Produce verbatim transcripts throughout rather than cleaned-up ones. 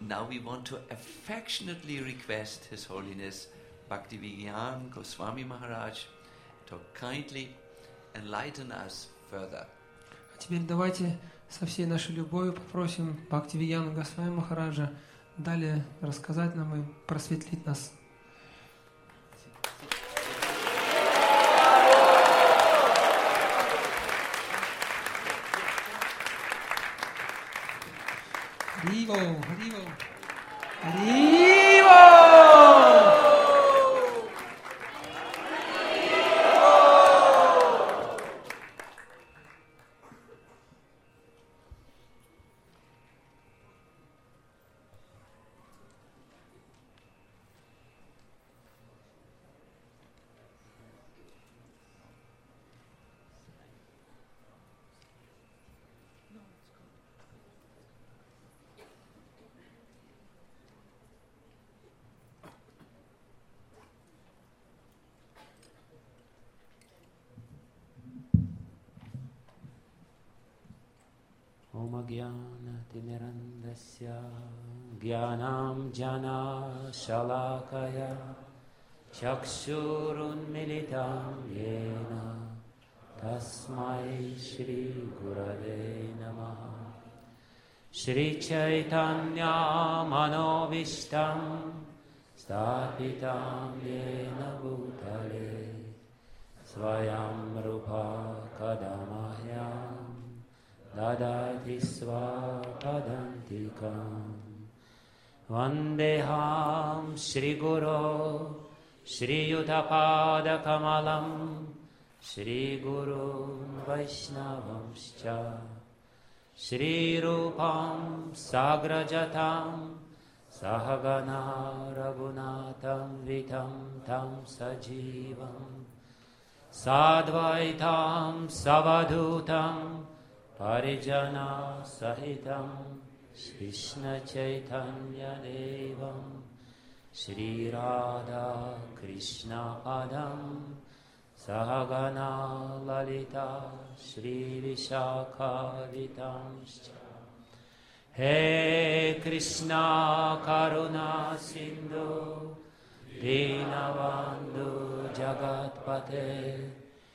now we want to affectionately request His Holiness Bhaktivinoda Goswami Maharaj to kindly enlighten us further. А теперь давайте со всей нашей любовью попросим Бхактивinoda Госвами Махараджа далее рассказать нам и просветлить нас. Хариво, Хариво, Хариво! Om Agyanatimirandasya Gyanam Jana Shalakaya Chakshurunmilitam Yena Tasmai Shri Gurave Namaha Shri Chaitanya Manovishtam Stapitam Yena Bhutale Svayam Rupa Kadamahyam Dadati Svapadantikam Vandeham Shri Guru Shri Yutapada Kamalam Shri Guru Vaishnavamscha Shri Rupam Sagrajatam Sahagana Raghunatam Vitam Tam Sajivam Sadvaitam Savadutam Parijana Sahitam Krishna Chaitanya Devam Shri Radha Krishna Padam Sahagana Lalita Shri Vishakha Vitamscha He Krishna Karuna Sindhu Dinavandhu Jagatpate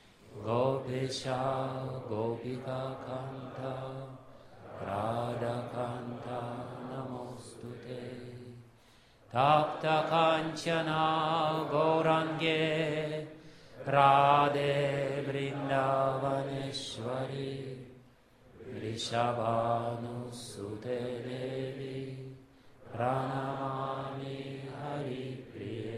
Gopesha Gopika Kanta Radha Kanta Namostute Tapta Kanchana Gaurange Radhe Vrindavaneshwari Rishabhanu Sute Devi Pranamami Hari Priye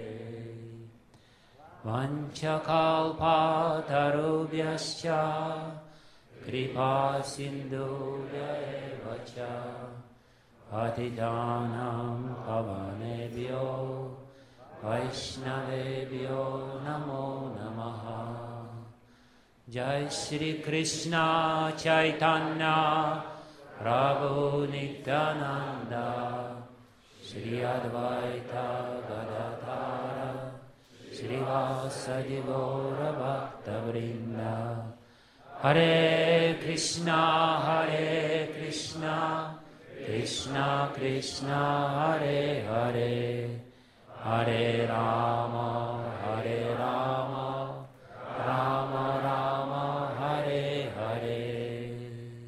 Vanchakalpa tarubhyascha kripa sindhubhya eva cha patitanam pavanebhyo vaishnavebhyo namo namaha. Jai Shri Krishna Chaitanya Prabhu Nityananda Shri Advaita Gadadhara Srivasadi Gaura Bhakta Vrinda Hare Krishna Hare Krishna Krishna Krishna Hare Hare Hare Rama Hare Rama Rama Rama Hare Hare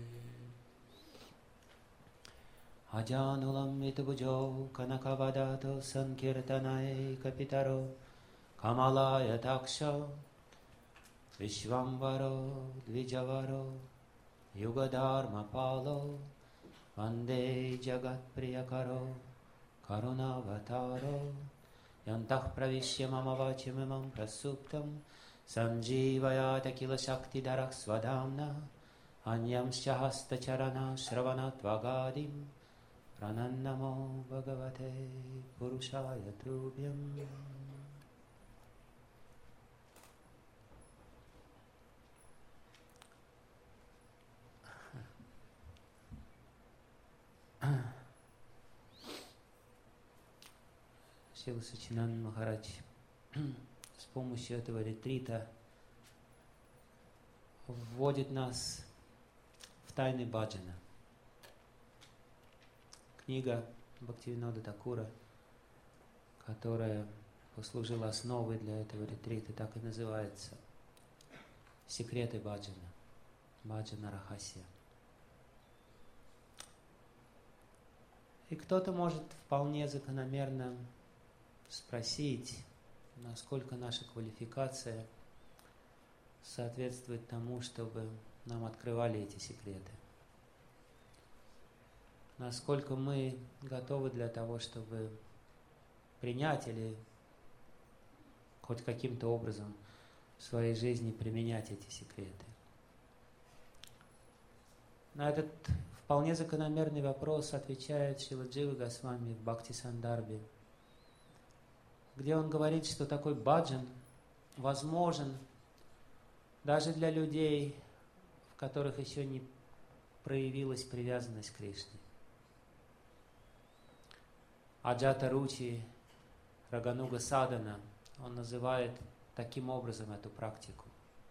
Ajanulam Vitabujo Kanakavadato Sankirtanai Kapitaro Kamalaya Taksha Vishvambaro Dvijavaro Yugadharma Palo Vande Jagat Priyakaro Karunavataro Yantah Pravishya Mama Vachimimam Prasuptam Sanjivayata Kila Shakti Darak Svadhamna Anyam Shahasta Charana Shravanat Vagadim Pranannamo Bhagavate Purushaya Tubhyam. Шрила Сачинанда Махарадж с помощью этого ретрита вводит нас в тайны баджана. Книга Бхактивинода Такура, которая послужила основой для этого ретрита, так и называется «Секреты баджана», баджана рахасья. И кто-то может вполне закономерно спросить, насколько наша квалификация соответствует тому, чтобы нам открывали эти секреты. Насколько мы готовы для того, чтобы принять или хоть каким-то образом в своей жизни применять эти секреты. На этот вполне закономерный вопрос отвечает Шрила Джива Госвами в Бхакти Сандарбе, где он говорит, что такой баджан возможен даже для людей, в которых еще не проявилась привязанность к Кришне. Аджата Ручи Рагануга Садана, он называет таким образом эту практику.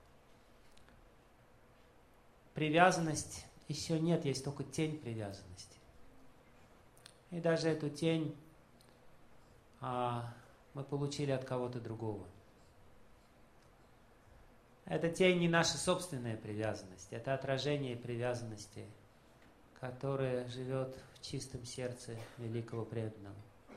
Привязанность еще нет, есть только тень привязанности. И даже эту тень а, мы получили от кого-то другого. Эта тень не наша собственная привязанность, это отражение привязанности, которая живет в чистом сердце великого преданного.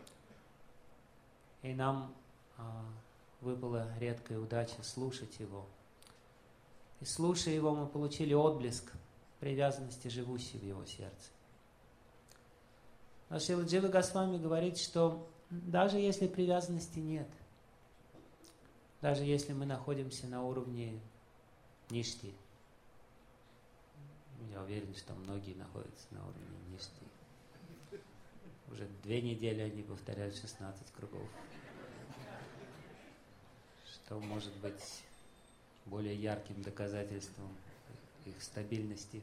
И нам а, выпала редкая удача слушать его. И слушая его, мы получили отблеск привязанности, живущей в его сердце. Но Шрила Джива Госвами говорит, что даже если привязанности нет, даже если мы находимся на уровне ништи, я уверен, что многие находятся на уровне ништи. Уже две недели они повторяют шестнадцать кругов. Что может быть более ярким доказательством их стабильности.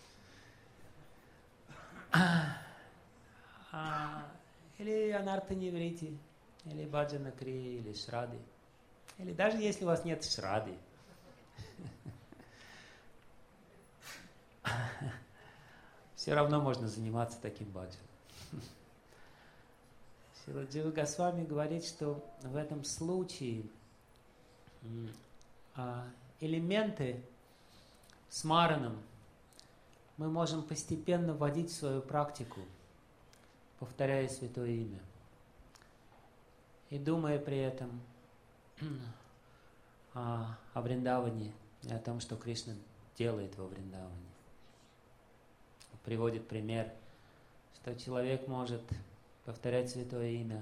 Или анарта-неврити, или баджана-крия, или шрады. Или даже если у вас нет шрады. Все равно можно заниматься таким баджаном. Шрила Джива Госвами говорит, что в этом случае элементы с мараном мы можем постепенно вводить в свою практику, повторяя святое имя. И думая при этом о, о Вриндаване и о том, что Кришна делает во Вриндаване. Приводит пример, что человек может повторять святое имя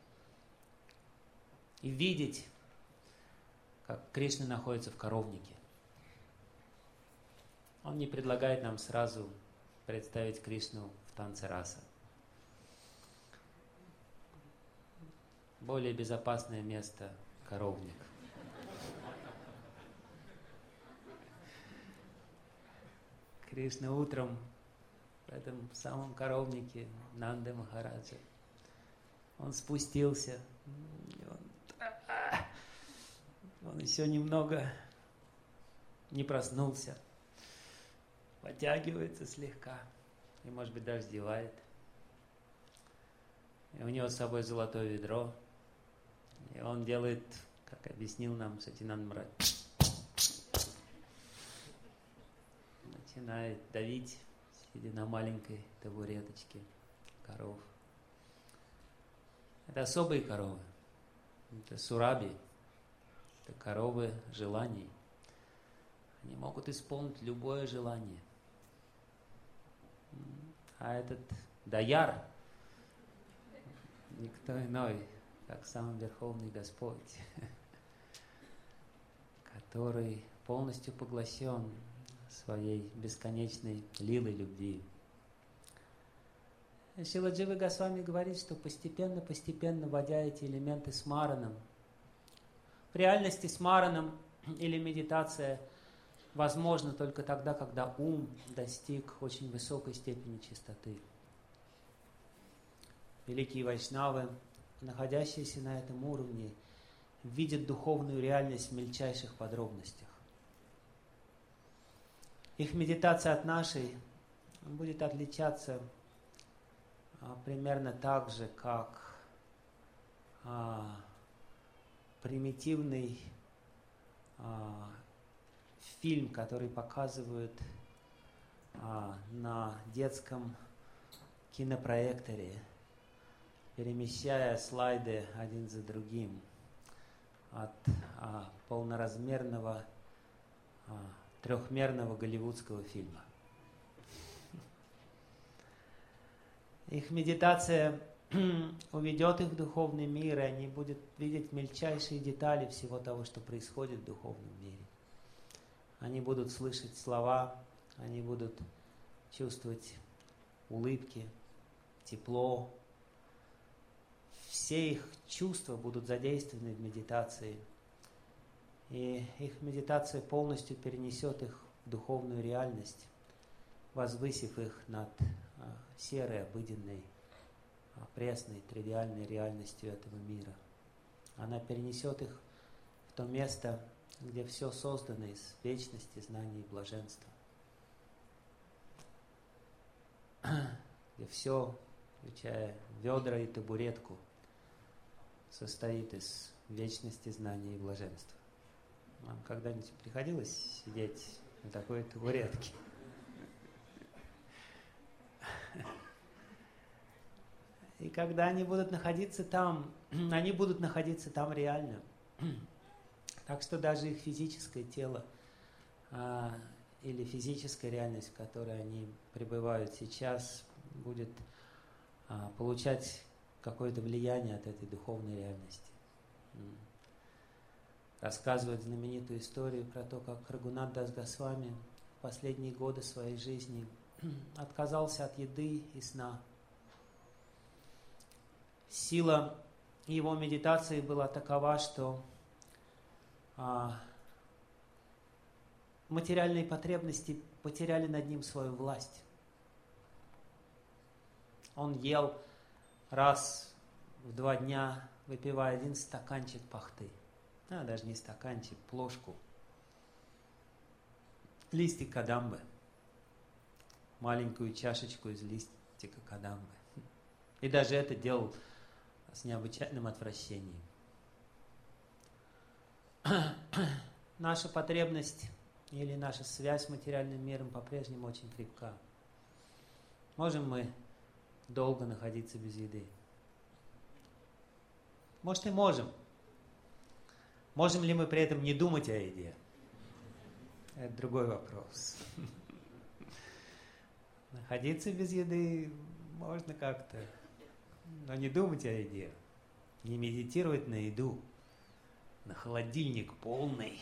и видеть, как Кришна находится в коровнике. Он не предлагает нам сразу представить Кришну в танце раса. Более безопасное место – коровник. Кришна утром в этом самом коровнике Нанды Махараджа. Он спустился. Он, он еще немного не проснулся. Подтягивается слегка. И, может быть, даже зевает. И у него с собой золотое ведро. И он делает, как объяснил нам Сатинанд Махарадж, начинает давить, сидя на маленькой табуреточке коров. Это особые коровы. Это сураби. Это коровы желаний. Они могут исполнить любое желание. А этот даяр никто иной, как сам Верховный Господь, который полностью поглощен своей бесконечной лилой любви. Шрила Джива Госвами говорит, что постепенно-постепенно, вводя эти элементы с мараном, в реальности с мараном или медитация возможно только тогда, когда ум достиг очень высокой степени чистоты. Великие вайшнавы, находящиеся на этом уровне, видят духовную реальность в мельчайших подробностях. Их медитация от нашей будет отличаться а, примерно так же, как а, примитивный а, фильм, который показывают а, на детском кинопроекторе, перемещая слайды один за другим от а, полноразмерного а, трехмерного голливудского фильма. Их медитация уведет их в духовный мир, и они будут видеть мельчайшие детали всего того, что происходит в духовном мире. Они будут слышать слова, они будут чувствовать улыбки, тепло. Все их чувства будут задействованы в медитации. И их медитация полностью перенесет их в духовную реальность, возвысив их над а, серой, обыденной, а, пресной, тривиальной реальностью этого мира. Она перенесет их в то место, где все создано из вечности, знаний и блаженства. Где все, включая ведра и табуретку, состоит из вечности, знаний и блаженства. Вам когда-нибудь приходилось сидеть на такой табуретке? И когда они будут находиться там, они будут находиться там реально. Так что даже их физическое тело а, или физическая реальность, в которой они пребывают сейчас, будет а, получать какое-то влияние от этой духовной реальности. Рассказывает знаменитую историю про то, как Рагунат Дас Госвами в последние годы своей жизни отказался от еды и сна. Сила его медитации была такова, что а, материальные потребности потеряли над ним свою власть. Он ел раз в два дня, выпивая один стаканчик пахты. А, даже не стаканчик, плошку. Листик кадамбы. Маленькую чашечку из листика кадамбы. И даже это делал с необычайным отвращением. Наша потребность или наша связь с материальным миром по-прежнему очень крепка. Можем мы долго находиться без еды? Может, и можем. Можем ли мы при этом не думать о еде? Это другой вопрос. Находиться без еды можно как-то, но не думать о еде, не медитировать на еду, на холодильник полный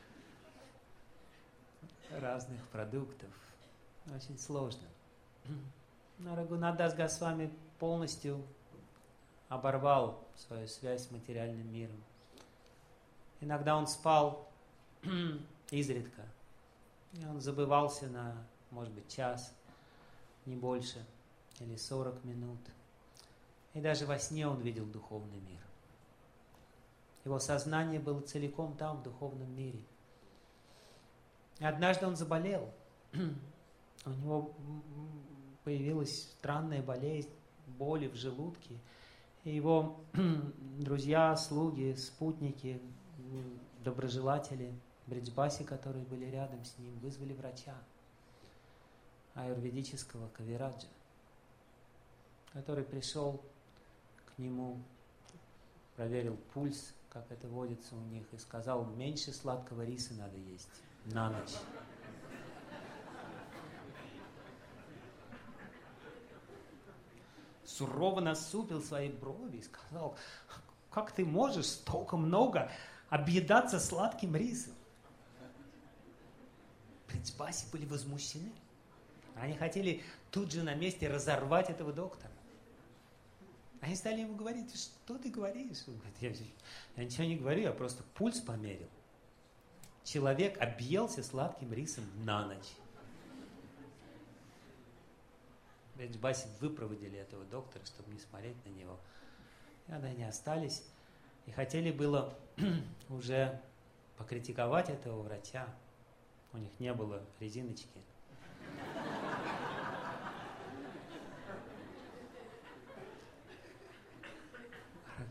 разных продуктов. Очень сложно. Но Рагунат Дас Госвами полностью оборвал свою связь с материальным миром. Иногда он спал изредка, и он забывался на, может быть, час, не больше, или сорок минут. И даже во сне он видел духовный мир. Его сознание было целиком там, в духовном мире. И однажды он заболел. У него появилась странная болезнь, боли в желудке. И его друзья, слуги, спутники, доброжелатели Бриджбаси, которые были рядом с ним, вызвали врача аюрведического Кавираджа, который пришел к нему, проверил пульс, как это водится у них, и сказал: меньше сладкого риса надо есть на ночь. Сурово насупил свои брови и сказал: как ты можешь столько много объедаться сладким рисом? Бриджбаси были возмущены. Они хотели тут же на месте разорвать этого доктора. Они стали ему говорить: что ты говоришь? Он говорит: я, я ничего не говорю, я просто пульс померил. Человек объелся сладким рисом на ночь. Бриджбаси выпроводили этого доктора, чтобы не смотреть на него. И они остались и хотели было уже покритиковать этого врача. У них не было резиночки.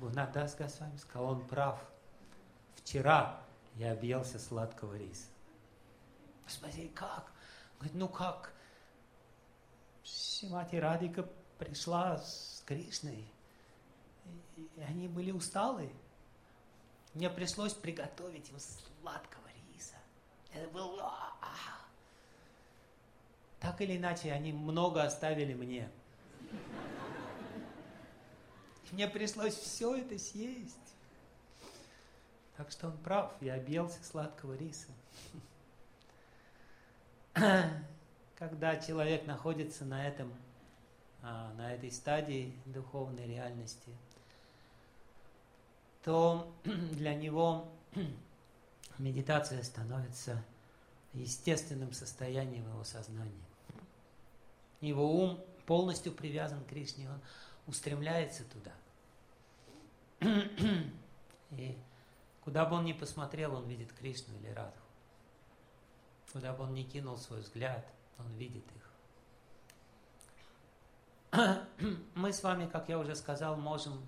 Гунадас Госвами сказал, он прав. Вчера я объелся сладкого риса. Спросили, как? Говорит, ну как? Шримати Радика пришла с Кришной, и они были усталы. Мне пришлось приготовить им сладкого риса. Это было... Так или иначе, они много оставили мне. Мне пришлось все это съесть. Так что он прав, я объелся сладкого риса. Когда человек находится на этом, на этой стадии духовной реальности, то для него медитация становится естественным состоянием его сознания. Его ум полностью привязан к Кришне, он устремляется туда. И куда бы он ни посмотрел, он видит Кришну или Радху. Куда бы он ни кинул свой взгляд, он видит их. Мы с вами, как я уже сказал, можем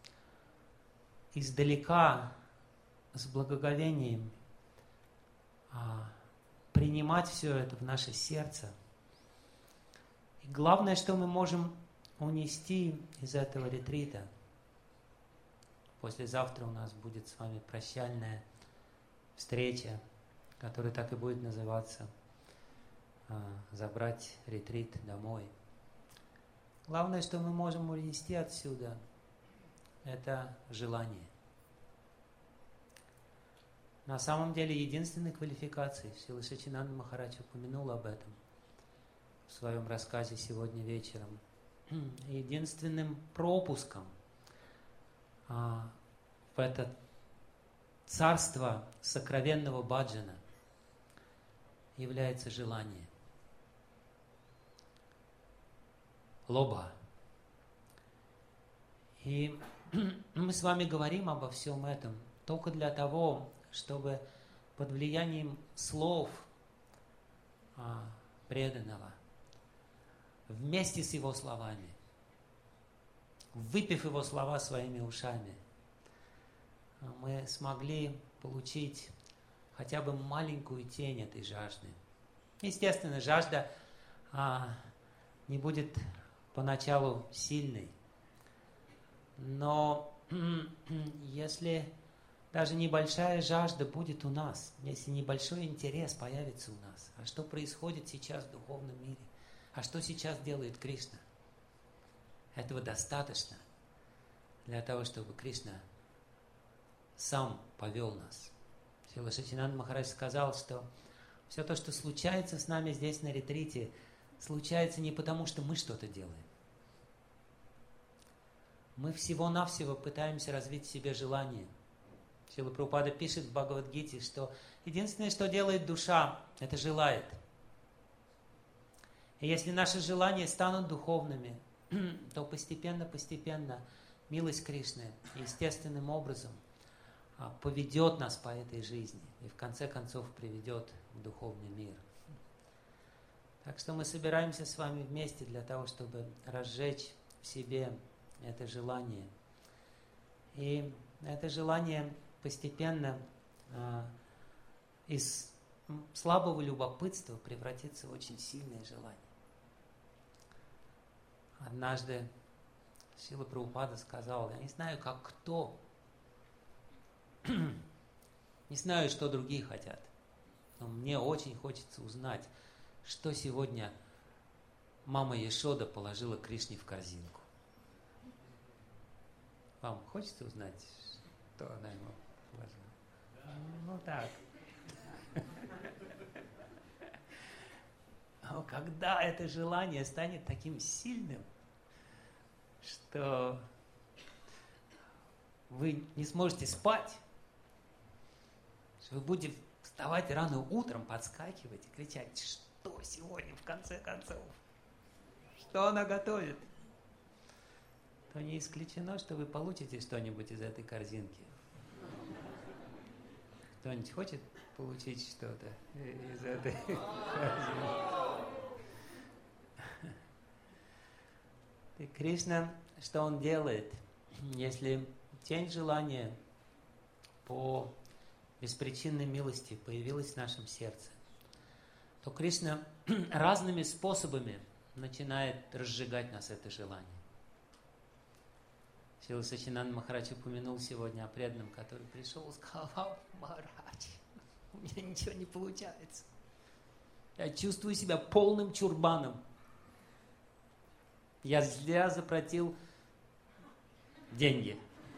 издалека с благоговением а, принимать все это в наше сердце. И главное, что мы можем унести из этого ретрита. Послезавтра у нас будет с вами прощальная встреча, которая так и будет называться а, «Забрать ретрит домой». Главное, что мы можем унести отсюда, это желание. На самом деле, единственной квалификацией, Шрила Саччинанда Махарадж упомянул об этом в своем рассказе сегодня вечером, единственным пропуском а, в это царство сокровенного баджана является желание. Лоба. И мы с вами говорим обо всем этом только для того, чтобы под влиянием слов а, преданного, вместе с его словами, выпив его слова своими ушами, мы смогли получить хотя бы маленькую тень этой жажды. Естественно, жажда а, не будет поначалу сильной, но если даже небольшая жажда будет у нас, если небольшой интерес появится у нас, а что происходит сейчас в духовном мире, а что сейчас делает Кришна, этого достаточно для того, чтобы Кришна сам повел нас. Шрила Саччинанда Махарадж сказал, что все то, что случается с нами здесь на ретрите, случается не потому, что мы что-то делаем. Мы всего-навсего пытаемся развить в себе желание. Шрила Прабхупада пишет в Бхагавад-гите, что единственное, что делает душа, это желает. И если наши желания станут духовными, то постепенно-постепенно милость Кришны естественным образом поведет нас по этой жизни и в конце концов приведет в духовный мир. Так что мы собираемся с вами вместе для того, чтобы разжечь в себе это желание. И это желание постепенно а, из слабого любопытства превратится в очень сильное желание. Однажды Шрила Прабхупада сказал, я не знаю, как кто, не знаю, что другие хотят, но мне очень хочется узнать, что сегодня мама Яшода положила Кришне в корзинку. Вам хочется узнать, что она ему положила? Ну так. Но когда это желание станет таким сильным, что вы не сможете спать, что вы будете вставать рано утром, подскакивать и кричать, что сегодня в конце концов, что она готовит, то не исключено, что вы получите что-нибудь из этой корзинки. Кто-нибудь хочет получить что-то из этой корзинки? И Кришна, что он делает, если тень желания по беспричинной милости появилась в нашем сердце, то Кришна разными способами начинает разжигать нас это желание. Шрила Саччинанда Махарадж упомянул сегодня о преданном, который пришел и сказал: «Вау, Махарадж, у меня ничего не получается. Я чувствую себя полным чурбаном. Я зря заплатил деньги.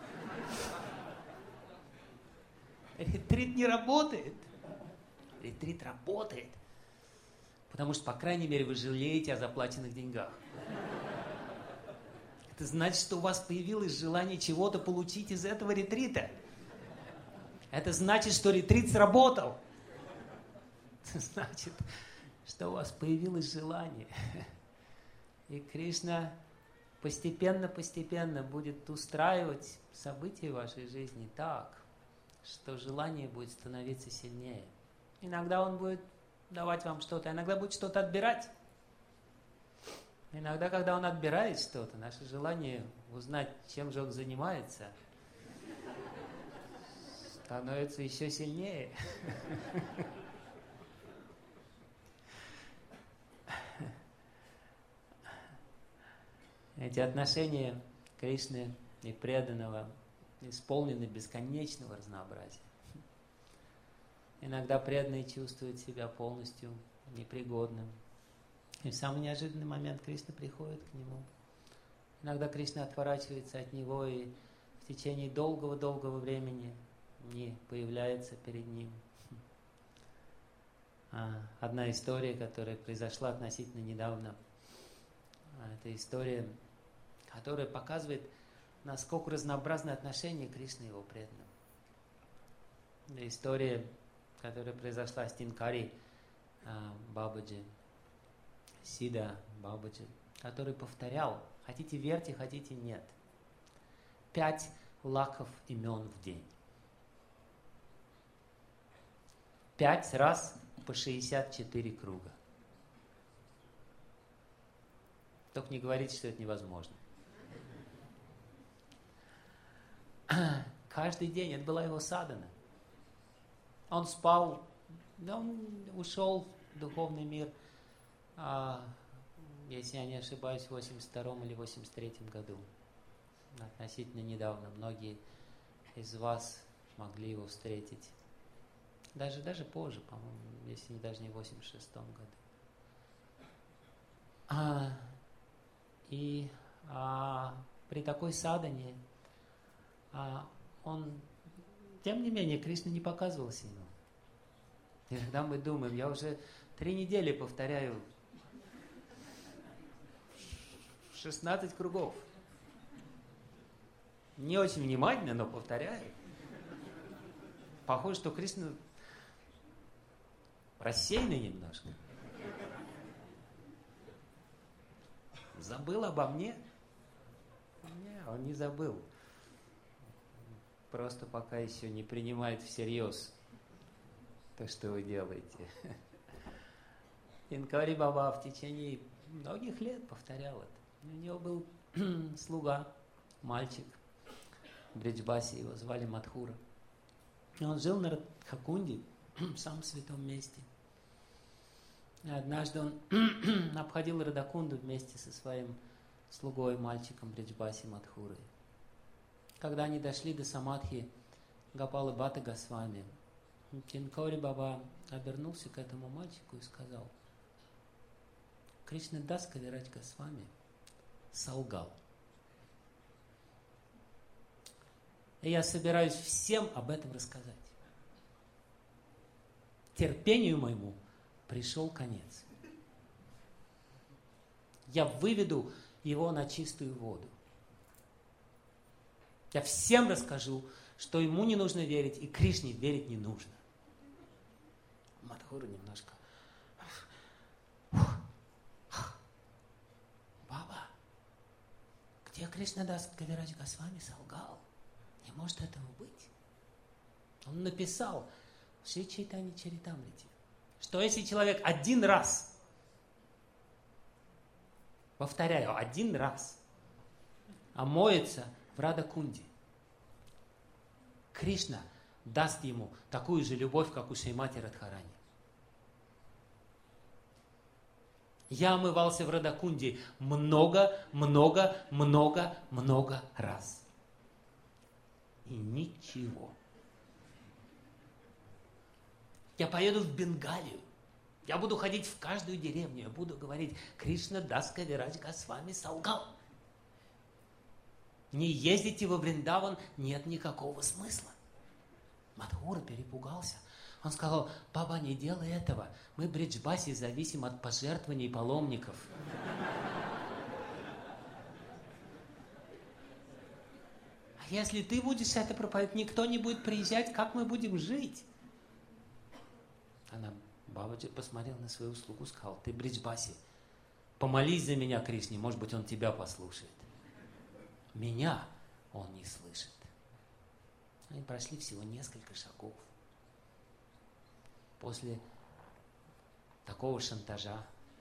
Ретрит не работает. Ретрит работает. Потому что, по крайней мере, вы жалеете о заплаченных деньгах. Это значит, что у вас появилось желание чего-то получить из этого ретрита. Это значит, что ретрит сработал. Это значит, что у вас появилось желание. И Кришна постепенно-постепенно будет устраивать события в вашей жизни так, что желание будет становиться сильнее. Иногда он будет давать вам что-то, иногда будет что-то отбирать. Иногда, когда он отбирает что-то, наше желание узнать, чем же он занимается, становится еще сильнее. Эти отношения Кришны и преданного исполнены бесконечного разнообразия. Иногда преданный чувствует себя полностью непригодным. И в самый неожиданный момент Кришна приходит к нему. Иногда Кришна отворачивается от него и в течение долгого-долгого времени не появляется перед ним. Одна история, которая произошла относительно недавно, это история, которая показывает, насколько разнообразны отношения Кришны и его преданным. Это история, которая произошла с Тинкари Бабаджи, Сида Бабаджи, который повторял: хотите верьте, хотите нет, пять лаков имен в день. Пять раз по шестьдесят четыре круга. Только не говорите, что это невозможно. Каждый день это была его садхана. Он спал, он ушел в духовный мир, а, если я не ошибаюсь, в восемьдесят втором или восемьдесят третьем году. Относительно недавно. Многие из вас могли его встретить. Даже, даже позже, по-моему, если не даже не в восемьдесят шестом году. А, и а, при такой садхане а, он, тем не менее, Кришна не показывался ему. Иногда мы думаем: я уже три недели повторяю шестнадцать кругов. Не очень внимательно, но повторяю. Похоже, что Кришна рассеянный немножко. Забыл обо мне? Нет, он не забыл. Просто пока еще не принимает всерьез то, что вы делаете. Тинкари Баба в течение многих лет повторял это. У него был слуга, мальчик, Бриджбаси, его звали Мадхура. И он жил на Радхакунде, в самом святом месте. И однажды он обходил Радхакунду вместе со своим слугой, мальчиком Бриджбаси Мадхурой. Когда они дошли до Самадхи Гопала Бхатта Госвами, Тинкари Баба обернулся к этому мальчику и сказал: Кришна Дас Кавирадж Госвами солгал. И я собираюсь всем об этом рассказать. Терпению моему пришел конец. Я выведу его на чистую воду. Я всем расскажу, что ему не нужно верить, и Кришне верить не нужно. Мадхура немножко: Баба, где Кришна Дас Кавирадж Госвами солгал? Не может этого быть. Он написал в Шри Чайтанья Чаритамрите, что если человек один раз, повторяю, один раз омоется в Радхакунде, Кришна даст ему такую же любовь, как у Шримати Радхарани. Я омывался в Радакунде много, много, много, много раз. И ничего. Я поеду в Бенгалию. Я буду ходить в каждую деревню. Я буду говорить: Кришна Дас Кавирадж Госвами солгал. Не ездите во Вриндаван, нет никакого смысла. Мадхура перепугался. Он сказал: баба, не делай этого. Мы, бриджбаси, зависим от пожертвований паломников. А если ты будешь это проповедовать, никто не будет приезжать, как мы будем жить? Она, Бабаджи, посмотрел на свою услугу, сказал: ты, бриджбаси, помолись за меня Кришне, может быть, он тебя послушает. Меня он не слышит. Они прошли всего несколько шагов. После такого шантажа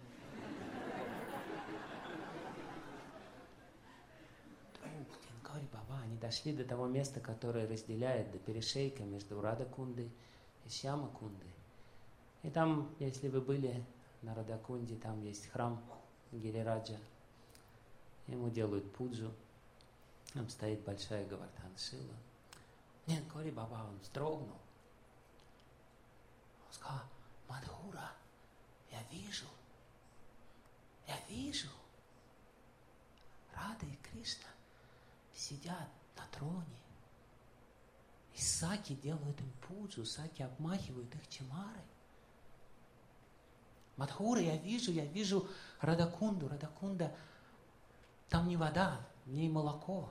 вдруг Динкари Баба, они дошли до того места, которое разделяет, до перешейка между Радакундой и Шьямакундой. И там, если вы были на Радакунде, там есть храм Гирираджа. Ему делают пуджу. Там стоит большая Говардхан Шила. Нет, Кори Баба, он вздрогнул. Он сказал: Мадхура, я вижу, я вижу. Рада и Кришна сидят на троне. И саки делают им пуджу, саки обмахивают их чамарой. Мадхура, я вижу, я вижу Радакунду. Радакунда, там не вода, в ней молоко.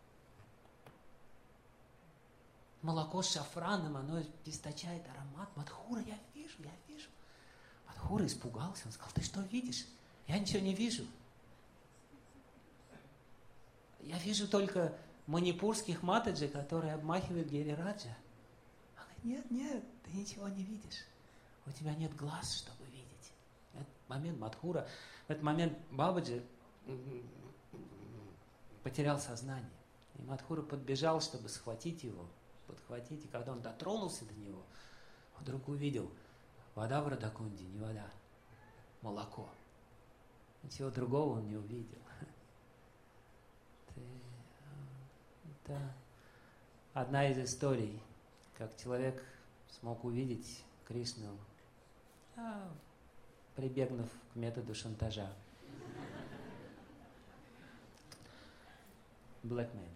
Молоко с шафраном, оно источает аромат. Мадхура, я вижу, я вижу. Мадхура испугался, он сказал: ты что видишь? Я ничего не вижу. Я вижу только манипурских матаджи, которые обмахивают Гирираджа. Он говорит: нет, нет, ты ничего не видишь. У тебя нет глаз, чтобы видеть. В этот момент Мадхура, в этот момент Бабаджи потерял сознание. И Мадхура подбежал, чтобы схватить его, подхватить. И когда он дотронулся до него, он вдруг увидел: вода в Радакунде, не вода, молоко. Ничего другого он не увидел. Это одна из историй, как человек смог увидеть Кришну, прибегнув к методу шантажа. Blackmailing.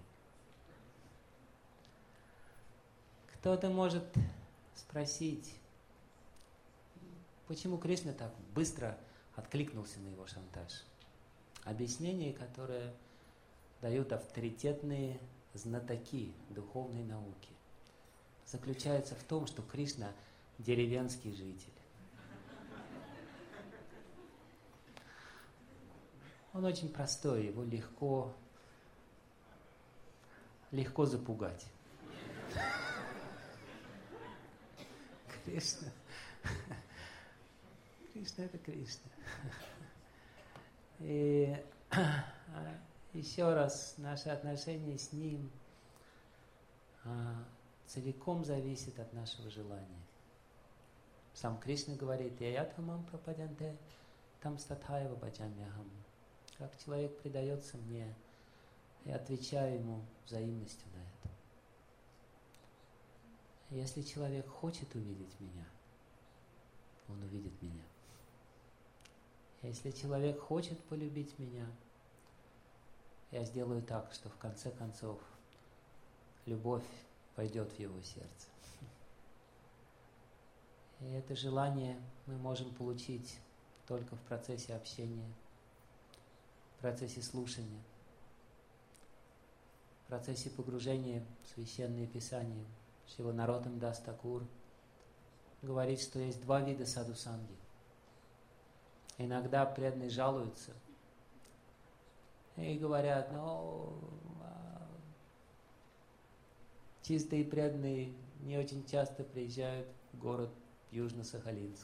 Кто-то может спросить, почему Кришна так быстро откликнулся на его шантаж. Объяснение, которое дают авторитетные знатоки духовной науки, заключается в том, что Кришна деревенский житель. Он очень простой, его легко, легко запугать. Кришна. Кришна — это Кришна. И еще раз, наши отношения с Ним а, целиком зависят от нашего желания. Сам Кришна говорит: «Яятхамам прападянте, там статхаева баджамяхам». Как человек предается мне, я отвечаю ему взаимностью на это. Если человек хочет увидеть меня, он увидит меня. Если человек хочет полюбить меня, я сделаю так, что в конце концов любовь войдет в его сердце. И это желание мы можем получить только в процессе общения, в процессе слушания, в процессе погружения в Священное Писание. Шрила Нароттам Дас Такур говорит, что есть два вида садхусанги. Иногда преданные жалуются и говорят: ну, чистые преданные не очень часто приезжают в город Южно-Сахалинск.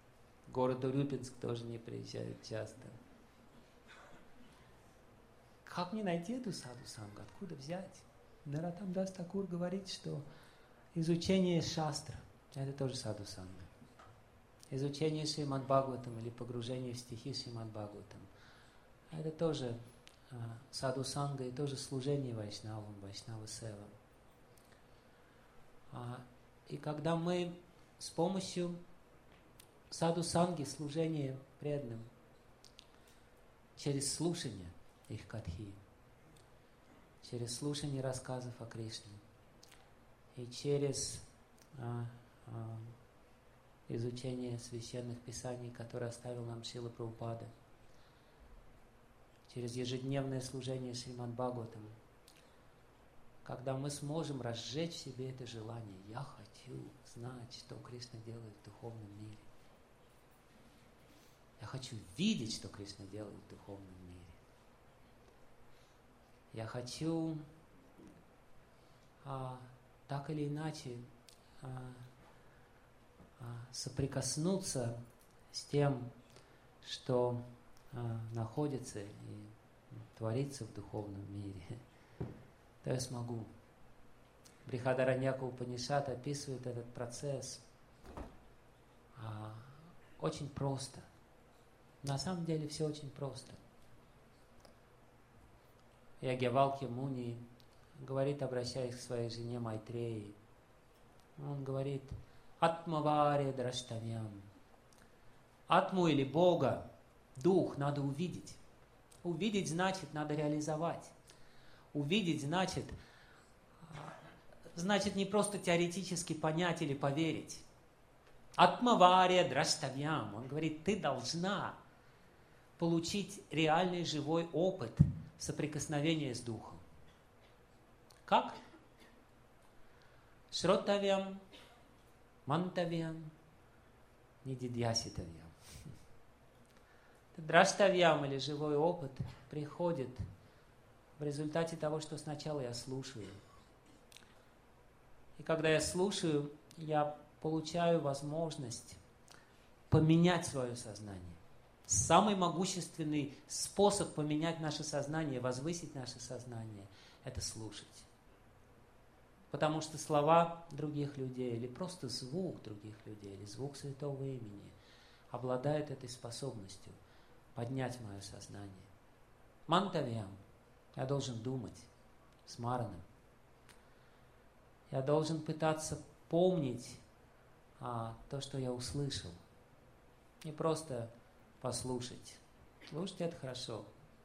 Город Урюпинск тоже не приезжают часто. как мне найти эту саду-сангу? Откуда взять? Нароттам Дас Такур говорит, что изучение шастра – это тоже саду-санга. Изучение Шримад Бхагаватам или погружение в стихи Шримад Бхагаватам – это тоже э, саду-санга и тоже служение вайшнавам, вайшнава-севам. А, и когда мы с помощью саду-санги, служения преданным, через слушание их катхи, через слушание рассказов о Кришне и через а, а, изучение священных писаний, которые оставил нам Шрила Прабхупада, через ежедневное служение Шримад Бхагаватам, когда мы сможем разжечь в себе это желание, я хочу знать, что Кришна делает в духовном мире. Я хочу видеть, что Кришна делает в духовном мире. Я хочу а, так или иначе а, а, соприкоснуться с тем, что а, находится и творится в духовном мире, то я смогу. Брихадараньяка Упанишад описывает этот процесс а, очень просто. На самом деле все очень просто. Ягьявалкья Муни говорит, обращаясь к своей жене Майтреи, он говорит: «Атмаваре драштавьям». Атму или Бога, дух надо увидеть. Увидеть значит надо реализовать. Увидеть значит, значит не просто теоретически понять или поверить. Атмаваре драштавьям. Он говорит, ты должна получить реальный живой опыт соприкосновения с Духом. Как? Шротавьям, мантавьям, нидидьяситавьям. Драштавьям или живой опыт приходит в результате того, что сначала я слушаю. И когда я слушаю, я получаю возможность поменять свое сознание. Самый могущественный способ поменять наше сознание, возвысить наше сознание – это слушать. Потому что слова других людей или просто звук других людей, или звук святого имени обладает этой способностью поднять мое сознание. Мантавьям. Я должен думать с мараном. Я должен пытаться помнить а, то, что я услышал. Не просто послушать. Слушать – это хорошо.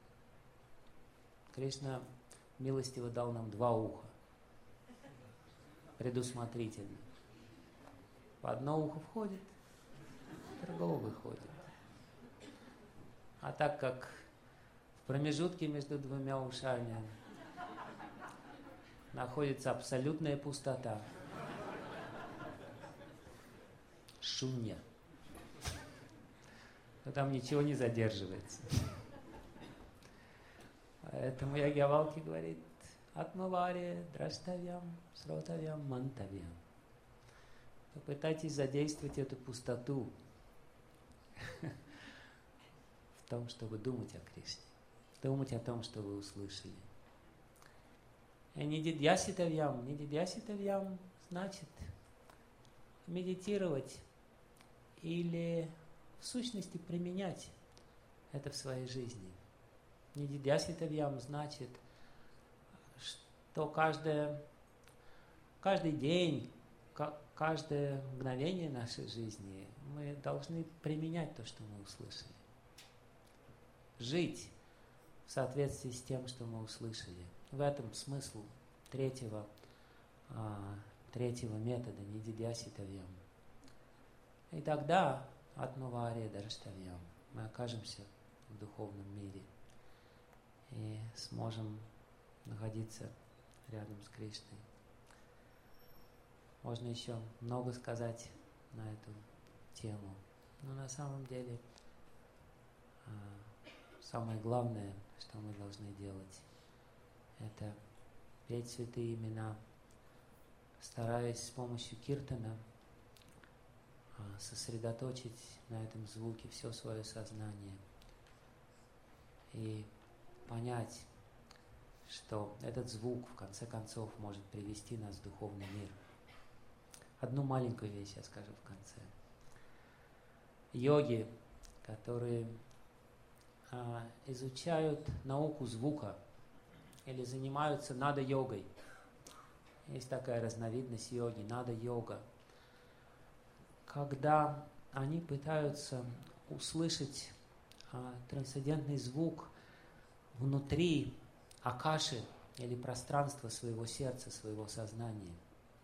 Кришна милостиво дал нам два уха. Предусмотрительно. В одно ухо входит, в другое выходит. А так как в промежутке между двумя ушами находится абсолютная пустота, шунья, то там ничего не задерживается. Поэтому Ягьявалки говорит: Атмаваре драштавьям, сротавьям, мантавьям. Попытайтесь задействовать эту пустоту в том, чтобы думать о Кришне, думать о том, что вы услышали. И нидидьяситавьям, нидидьяситавьям значит медитировать или в сущности применять это в своей жизни. Нидидьяситавьям значит, что каждое, каждый день, каждое мгновение нашей жизни мы должны применять то, что мы услышали. Жить в соответствии с тем, что мы услышали. В этом смысл третьего, а, третьего метода нидидьяситавьям. И тогда атмаваре драштавьям мы окажемся в духовном мире и сможем находиться рядом с Кришной. Можно еще много сказать на эту тему, но на самом деле самое главное, что мы должны делать, это петь святые имена, стараясь с помощью киртана сосредоточить на этом звуке все свое сознание и понять, что этот звук в конце концов может привести нас в духовный мир. Одну маленькую вещь я скажу в конце. Йоги, которые а, изучают науку звука или занимаются нада-йогой. Есть такая разновидность йоги, нада-йога. Когда они пытаются услышать а, трансцендентный звук внутри акаши или пространства своего сердца, своего сознания,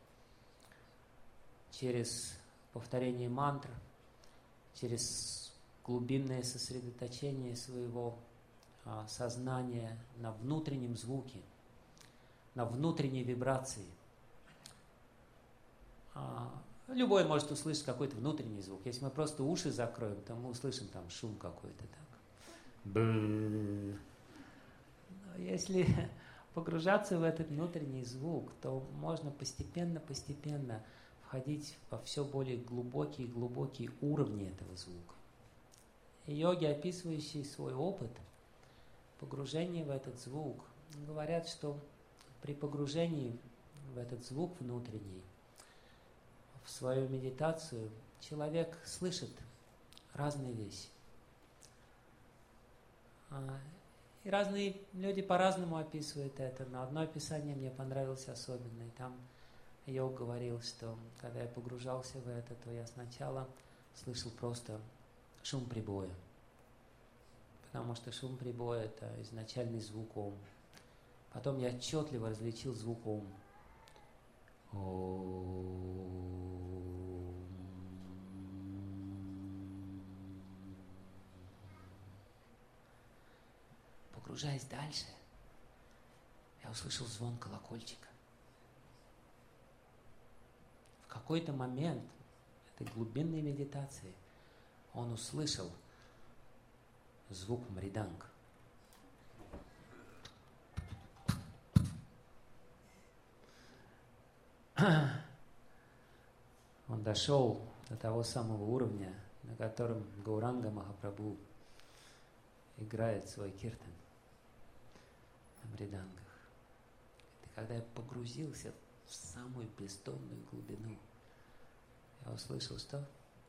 через повторение мантр, через глубинное сосредоточение своего а, сознания на внутреннем звуке, на внутренней вибрации. А, любой может услышать какой-то внутренний звук. Если мы просто уши закроем, то мы услышим там шум какой-то. Так. Но если погружаться в этот внутренний звук, то можно постепенно-постепенно входить во все более глубокие и глубокие уровни этого звука. И йоги, описывающие свой опыт погружения в этот звук, говорят, что при погружении в этот звук внутренний, в свою медитацию, человек слышит разные вещи. И разные люди по-разному описывают это, но одно описание мне понравилось особенно. И там йог говорил, что когда я погружался в это, то я сначала слышал просто шум прибоя. Потому что шум прибоя – это изначальный звук ом. Потом я отчетливо различил звук ом. Погружаясь дальше, я услышал звон колокольчика. В какой-то момент этой глубинной медитации он услышал звук мриданг. Он дошел до того самого уровня, на котором Гауранга Махапрабху играет свой киртан на мридангах. И когда я погрузился в самую бездонную глубину, я услышал что?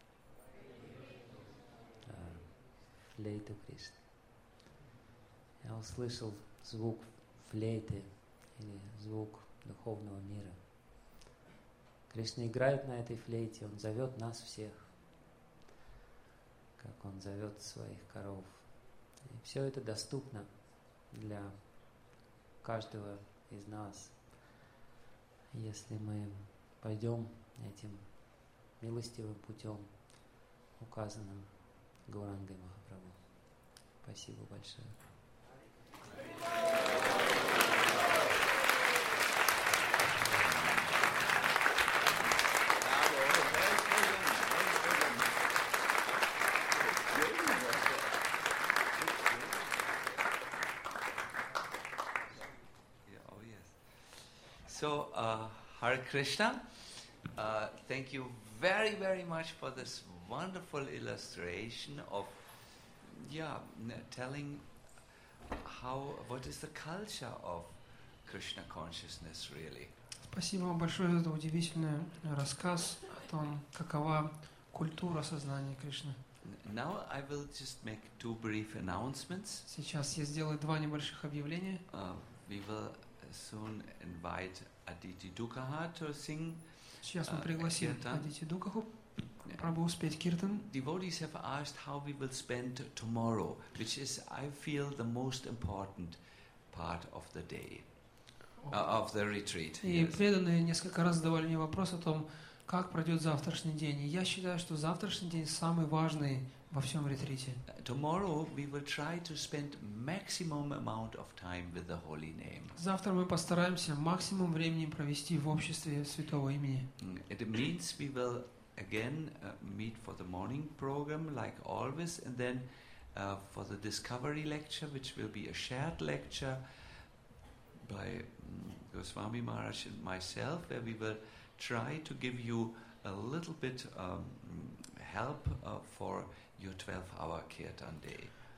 Да, флейту Кришны. Я услышал звук флейты или звук духовного мира. Кришна играет на этой флейте, Он зовет нас всех, как Он зовет своих коров. И все это доступно для каждого из нас, если мы пойдем этим милостивым путем, указанным Гаурангой Махапрабху. Спасибо большое. So, uh, Hare Krishna, uh, thank you very, very much for this wonderful illustration of, yeah, telling how, what is the culture of Krishna consciousness really. Спасибо вам большое за удивительный рассказ о том, какова культура сознания Кришны. Now I will just make two brief announcements. Сейчас я сделаю два небольших объявления. Uh, we will soon invite Aditi Dukha to sing. Сейчас мы пригласим uh, Адити Дукаху Прабху спеть киртан. Devotees have asked how we will spend tomorrow, which is, I feel, the most important part of the day, uh, of the retreat. И Yes. преданные несколько раз задавали мне вопрос о том, как пройдет завтрашний день. И я считаю, что завтрашний день самый важный во всем ретрите. Tomorrow we will try to spend maximum amount of time with the holy name. Завтра мы постараемся максимум времени провести в обществе святого имени. It means we will again uh, meet for the morning program like always, and then uh, for the discovery lecture, which will be a shared lecture by um, Goswami Maharaj and myself, where we will try to give you a little bit um, help uh, for your twelve-hour Kirtan day.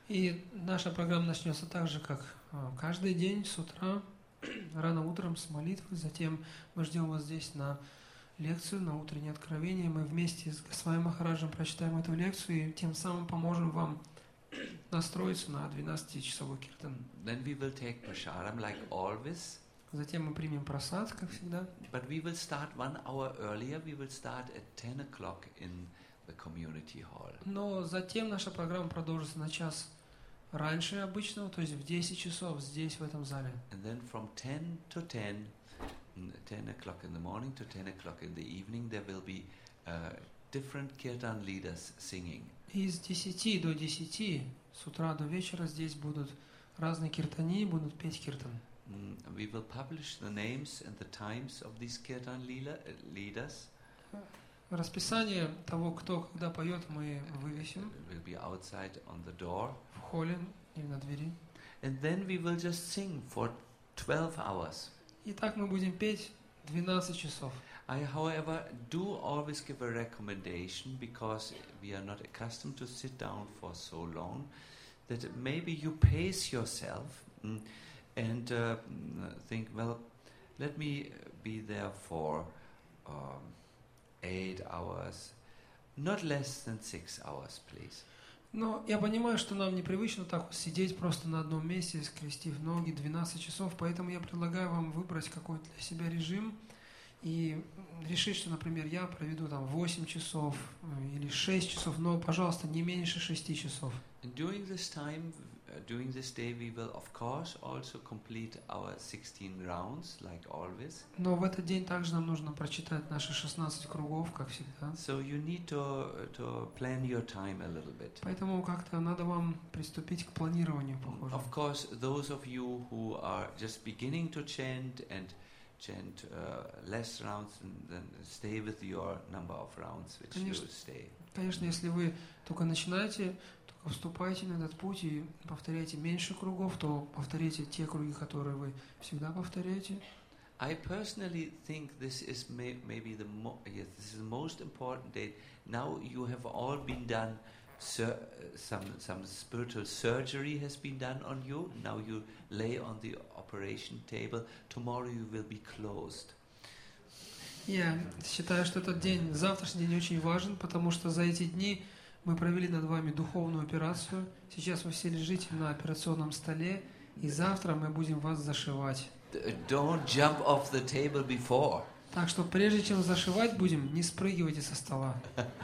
И наша программа начнется так же, как а, каждый день с утра, рано утром с молитвы. Затем мы ждем вас здесь на лекцию, на утреннее откровение. Мы вместе с Госвами Махараджем прочитаем эту лекцию и тем самым поможем вам настроиться на двенадцатичасовой киртан. Then we will take prasadam like always. Затем мы примем просад, как всегда. But we will start one hour earlier. We will start at ten o'clock in the community hall. Но затем наша программа продолжится на час раньше обычного, то есть в десять часов здесь, в этом зале. And then from ten to ten, ten o'clock in the morning to ten o'clock in the evening, there will be uh, different kirtan leaders singing. И с десяти до десяти, с утра до вечера здесь будут разные киртани, будут петь киртан. Mm, we will publish the names and the times of these kirtan leader, uh, leaders. Расписание того, кто когда поет, мы вывесим It will be outside on the door. в холле или на двери. And then we will just sing for twelve hours. И так мы будем петь двенадцать часов. I, however, do always give a recommendation, because we are not accustomed to sit down for so long, that maybe you pace yourself mm, and uh, think, well, let me be there for um, eight hours, not less than six hours, please. Но я понимаю, что нам непривычно так вот сидеть просто на одном месте, скрестив ноги двенадцать часов, поэтому я предлагаю вам выбрать какой-то для себя режим и решить, что, например, я проведу там восемь часов или шесть часов, но, пожалуйста, не меньше шести часов. And during this time, uh, during this day, we will, of course, also complete our sixteen rounds, like always. Но в этот день также нам нужно прочитать наши шестнадцать кругов, как всегда. So you need to to plan your time a little bit. Поэтому как-то надо вам приступить к планированию, похоже. Of course, those of you who are just beginning to chant and chant uh, less rounds, and then stay with your number of rounds which Конечно. you stay. Конечно, если вы только начинаете, только вступаете на этот путь и повторяете меньше кругов, то повторяйте те круги, которые вы всегда повторяете. I personally think this is may, maybe the mo- yes, this is the most important date. Now you have all been done. Sur- some some spiritual surgery has been done on you. Now you lay on the operation table. Tomorrow you will be closed. Я считаю, что этот день, завтрашний день очень важен, потому что за эти дни мы провели над вами духовную операцию. Сейчас вы все лежите на операционном столе, и завтра мы будем вас зашивать. Don't jump off the table before. Так что прежде чем зашивать будем, не спрыгивайте со стола.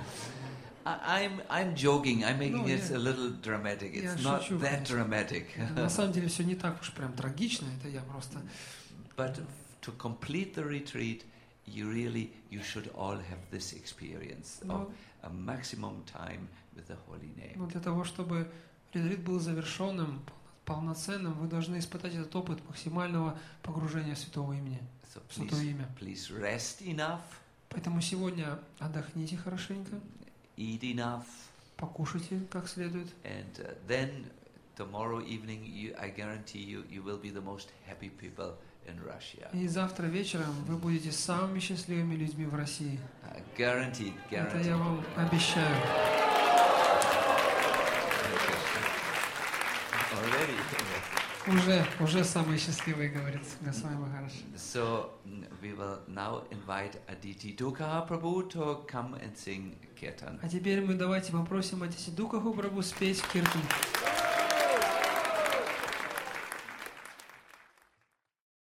I'm I'm joking. I'm making No, it yeah. a little dramatic. It's Yeah, not шучу, that конечно. dramatic. На самом деле все не так уж прям трагично, это я просто... But to complete the retreat, you really you should all have this experience of Но, a maximum time with the holy name. но для того, чтобы ретрит был завершенным, полноценным, вы должны испытать этот опыт максимального погружения в Святого Имени, So в Святое please, Имя. please rest enough, Поэтому сегодня отдохните хорошенько, eat enough, покушайте как следует, and uh, then tomorrow evening, you, I guarantee you, you will be the most happy people in Russia. и завтра вечером вы будете самыми счастливыми людьми в России. Uh, guaranteed, Это guaranteed. я вам обещаю. Already. Уже, уже самые счастливые, говорит Госвами Махарадж. So mm, we will now invite Aditi Dukha Prabhu to come and sing Kirtan. А теперь мы давайте попросим Адити Дукаху Прабху спеть киртан.